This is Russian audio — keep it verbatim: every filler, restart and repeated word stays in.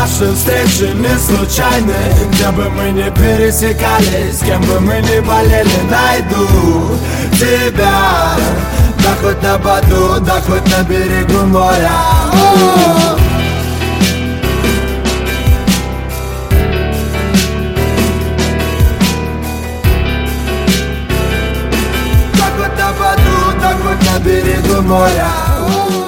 Наши встречи не случайны. Где бы мы ни пересекались, с кем бы мы ни болели, найду тебя. Да хоть на Баду, да хоть на берегу моря. Да хоть на Баду, да хоть на берегу моря.